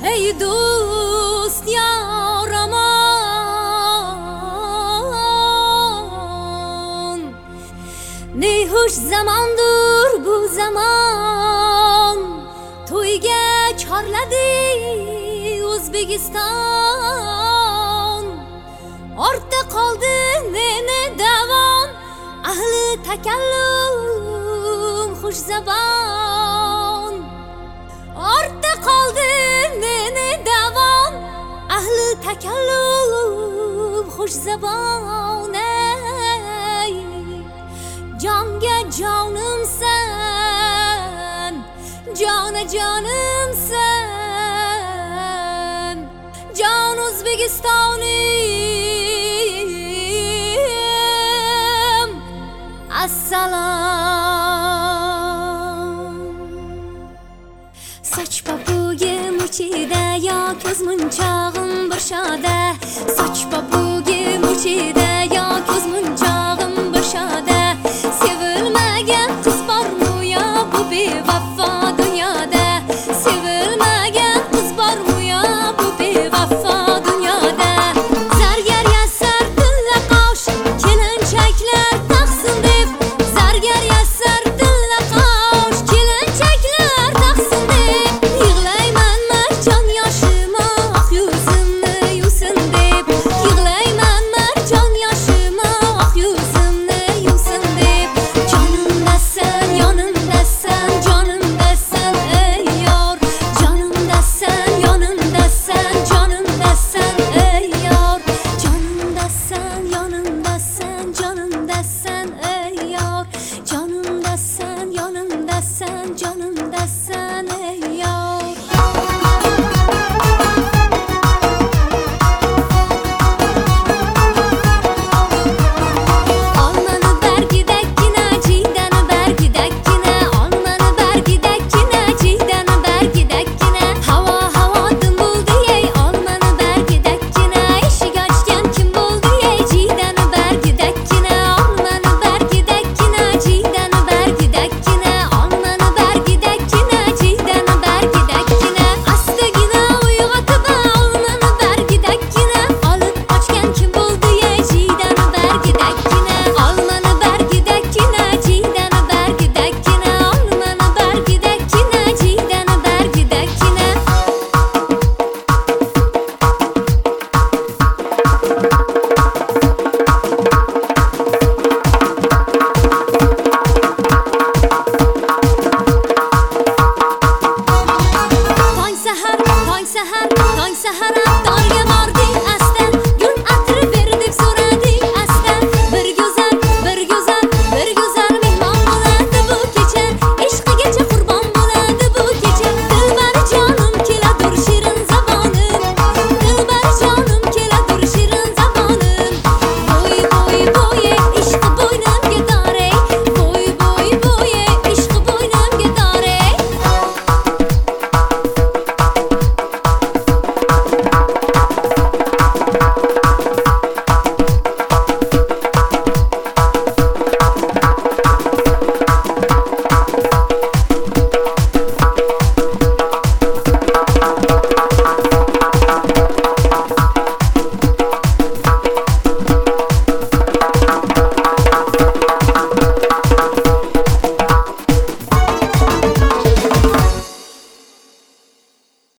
ای دوست یارمان نیهوش zamandır bu zaman to'yga chorladi O'zbekiston ortda qoldi meni davom ahli takallum xush zabon ortda qoldi meni davom ahli takallum xush zabon ey jonga jonimsan jona jonimsan jon O'zbekistonim assalom soch popugim uchida yo ko'z munchog'im bir shoda soch popugim uchida yo ko'z munchog'im bir shoda sevilmagan qiz bormi yo bu bevafo dunyoda sevilmagan qiz bormi yo bu bevafo dunyoda zargar yasar tilla qosh kelinchaklar taqsin deb zargar yasar tilla qosh kelinchaklar taqsin deb yig'layman marjon yoshima oq yuzimni yuvsin deb yig'layman marjon yoshima oq yuzimni yuvsin deb jonimdasan yonimdasan jonimdasan ey yor jonimdasan yonimdasan jonimdasan ey yor jonimdasan yonimdasan jonimdasan ey yor jonimdasan yonimdasan